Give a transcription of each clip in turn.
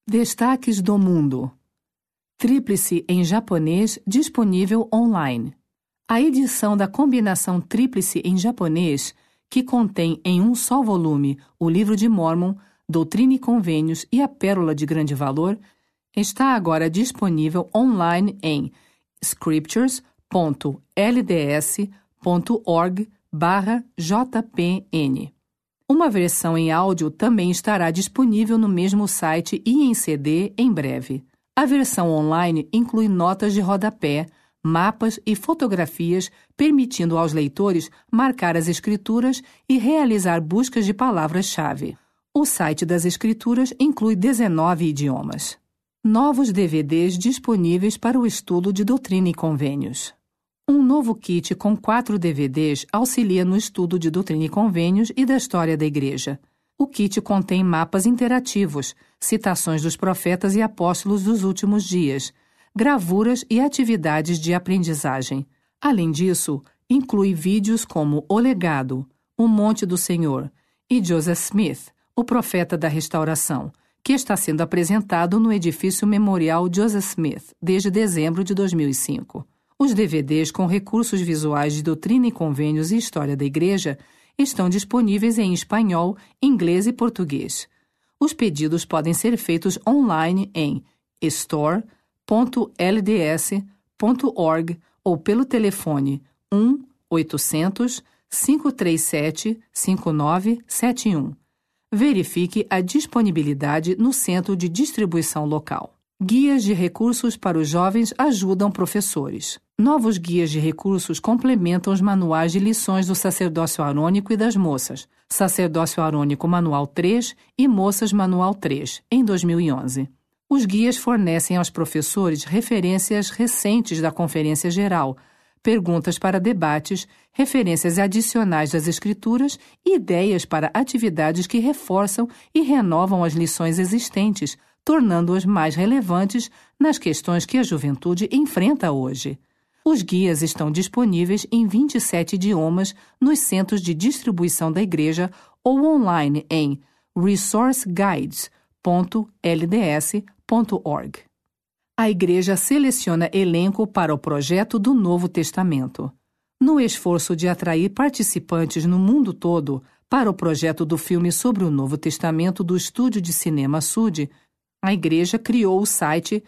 Destaques do mundo. Tríplice em japonês disponível online. A edição da combinação Tríplice em japonês, que contém em um só volume o Livro de Mórmon, Doutrina e Convênios e a Pérola de Grande Valor, está agora disponível online em scriptures.lds.org/jpn. Uma versão em áudio também estará disponível no mesmo site e em CD em breve. A versão online inclui notas de rodapé, mapas e fotografias, permitindo aos leitores marcar as escrituras e realizar buscas de palavras-chave. O site das escrituras inclui 19 idiomas. Novos DVDs disponíveis para o estudo de Doutrina e Convênios. Um novo kit com 4 DVDs auxilia no estudo de Doutrina e Convênios e da história da Igreja. O kit contém mapas interativos, citações dos profetas e apóstolos dos últimos dias, gravuras e atividades de aprendizagem. Além disso, inclui vídeos como O Legado, O Monte do Senhor e Joseph Smith, o profeta da restauração, que está sendo apresentado no edifício memorial Joseph Smith desde dezembro de 2005. Os DVDs com recursos visuais de Doutrina e Convênios e História da Igreja estão disponíveis em espanhol, inglês e português. Os pedidos podem ser feitos online em store.lds.org ou pelo telefone 1-800-537-5971. Verifique a disponibilidade no centro de distribuição local. Guias de recursos para os jovens ajudam professores. Novos guias de recursos complementam os manuais de lições do sacerdócio arônico e das moças, Sacerdócio Arônico Manual 3 e Moças Manual 3, em 2011. Os guias fornecem aos professores referências recentes da Conferência Geral, perguntas para debates, referências adicionais das Escrituras e ideias para atividades que reforçam e renovam as lições existentes, tornando-as mais relevantes nas questões que a juventude enfrenta hoje. Os guias estão disponíveis em 27 idiomas nos centros de distribuição da Igreja ou online em resourceguides.lds.org. A Igreja seleciona elenco para o projeto do Novo Testamento. No esforço de atrair participantes no mundo todo para o projeto do filme sobre o Novo Testamento do Estúdio de Cinema Sud, a Igreja criou o site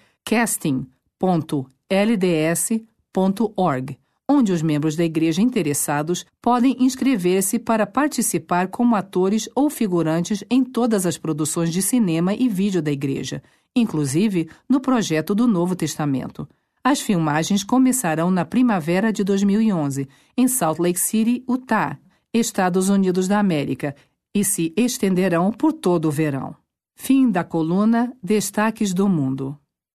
casting.lds.org, onde os membros da Igreja interessados podem inscrever-se para participar como atores ou figurantes em todas as produções de cinema e vídeo da Igreja, inclusive no projeto do Novo Testamento. As filmagens começarão na primavera de 2011, em Salt Lake City, Utah, Estados Unidos da América, e se estenderão por todo o verão. Fim da coluna Destaques do Mundo.